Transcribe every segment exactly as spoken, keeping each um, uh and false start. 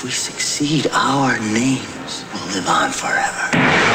we succeed, our names will live on forever.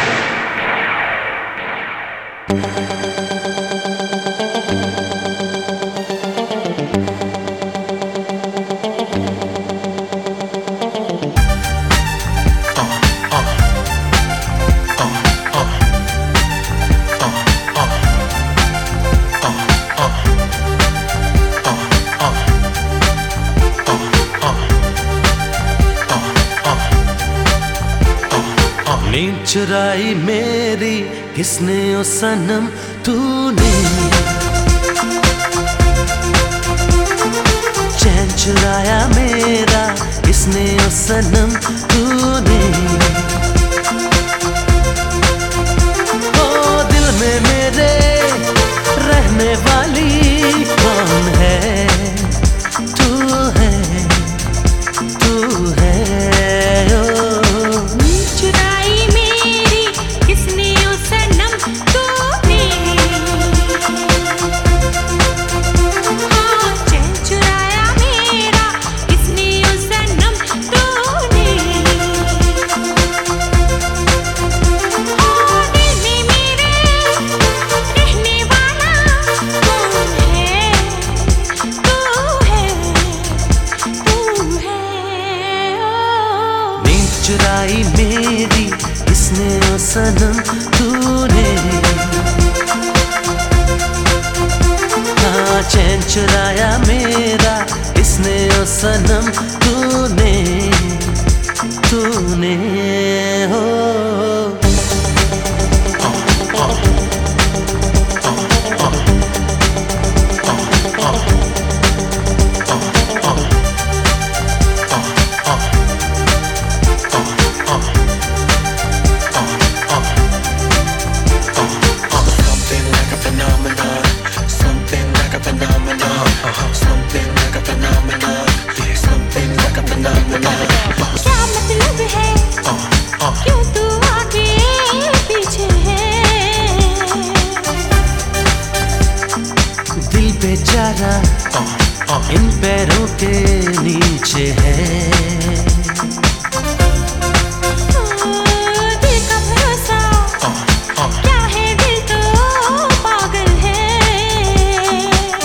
नींद चुराई मेरी किसने ओ सनम तूने, चैन चुराया मेरा किसने ओ सनम तूने। ओ दिल में मेरे रहने वाली कौन है, तू है तू है। चुराई मेरी किसने ओ सनम तूने, हाँ चैन चुराया मेरा किसने ओ सनम तूने तूने हो। बेचारा इन पैरों के नीचे है, दिल का भरोसा क्या है, दिल तो पागल है।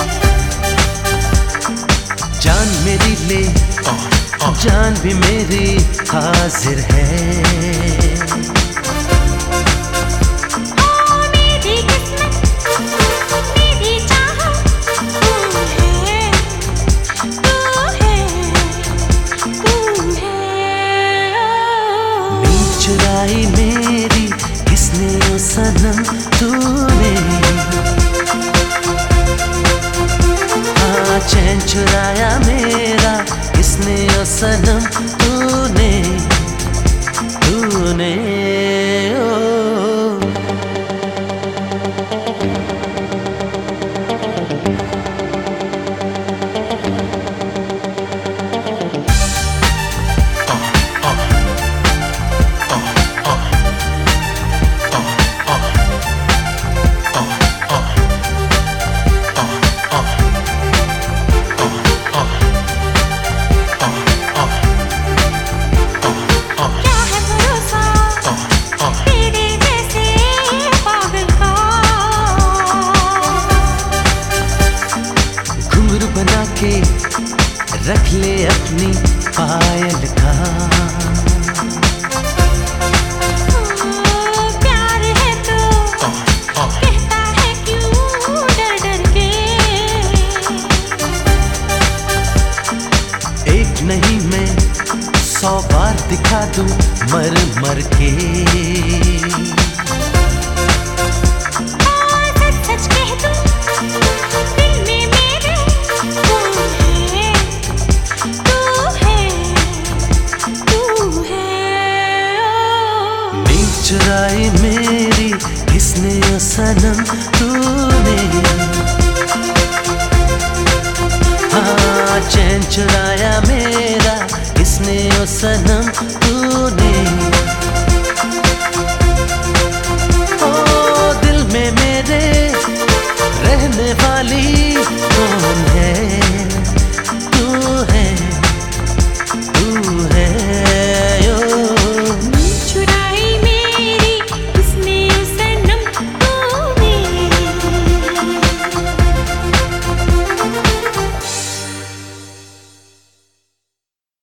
जान मेरी ले जान भी मेरी हाजिर है। चुराई मेरी किसने ओ सनम तूने, हाँ चैन चुराया मेरा किसने ओ सनम तूने तूने ओ। बना के रख ले अपनी पायल का, प्यार है तो कहता है क्यों डर डर के। एक नहीं मैं सौ बार दिखा दूं मर मर के। चुराई मेरी किसने ओ सनम तूने, हाँ चैन चुराया मेरा किसने ओ सनम तूने। ओ दिल में मेरे रहने वाली